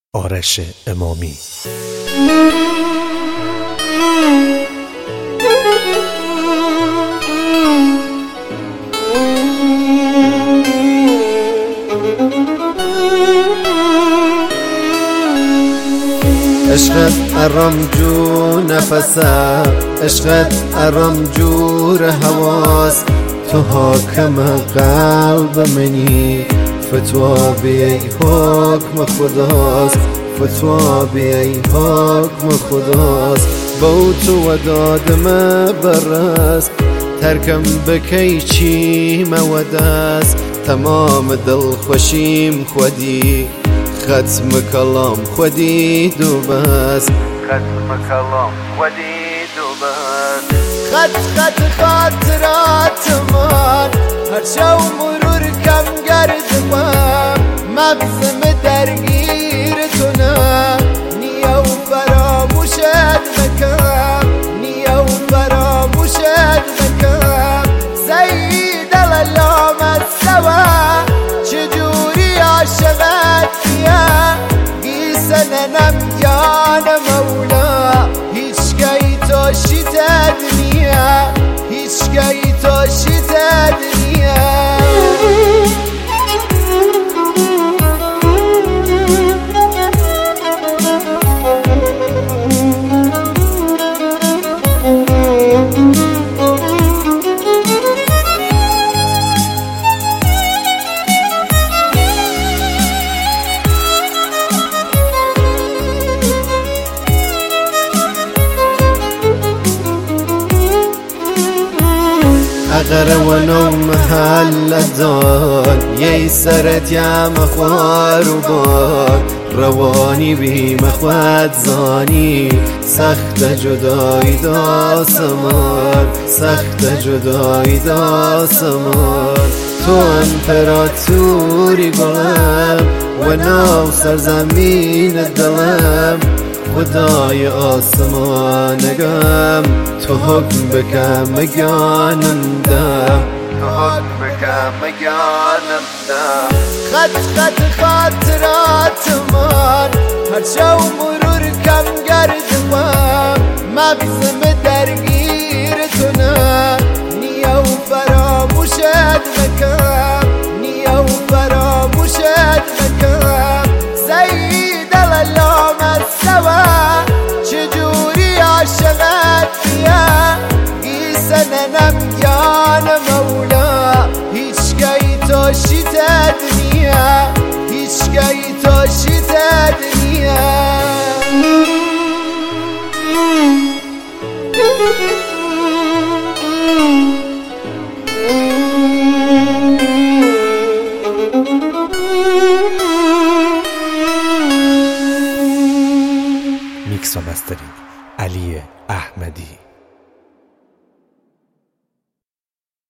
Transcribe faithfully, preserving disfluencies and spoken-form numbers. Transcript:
آرش امامی. عشقت ارام جو نفسه، عشقت ارام جور هواست، تو حاکم قلب منی، فتوا بیای حکم خداست، فتوا بیای حکم خداست. با تو و دادم برست، ترکم بکی چی مودست، تمام دل خوشیم خودی، ختم کلام خودی دو بس، ختم کلام خودی دو بس. خط خط خاطرات من هر شو مرور کم گردم، مغزم درگیر تو نه، نیا و فراموشت مکم، نیا و فراموشت مکم. زید الالام سوا چجوری عاشقت بیا، گیسننم یان مولا، هیچ گهی تو شیطت نیا، هیچ گهی تو شیطت نیا. اگر ونو محل دان یه سرت یا مخوار و بان، روانی بی مخواد زانی، سخت جدایی داسمان، سخت جدایی داسمان. تو امپراتوری گلم و نو سرزمین دلم، خدای آسمانگم، تو حکم بکن مگانم دم، تو حکم بکن مگانم دم. خط خط خاطرات من هر شو مرور کم گردم، مغزم درگیر تو نه، نیا و فراموشت مکم، نیا و فراموشت مکم. زید الالام سوا چجوری عاشقت بیا، گیسننم یان مولا، هیچ گهی تو شیطت نیا، هیچ گهی تو شیطت نیا. میکس و مسترینگ علی احمدی.